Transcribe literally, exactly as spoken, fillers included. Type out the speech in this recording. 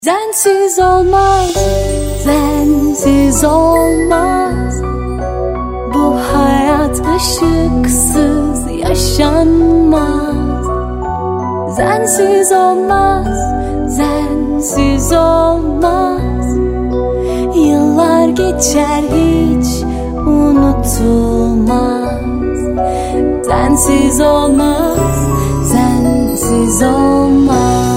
Sensiz olmaz, sensiz olmaz. Bu hayat ışıksız yaşanmaz. Sensiz olmaz, sensiz olmaz. Yıllar geçer hiç unutulmaz. Sensiz olmaz, sensiz olmaz.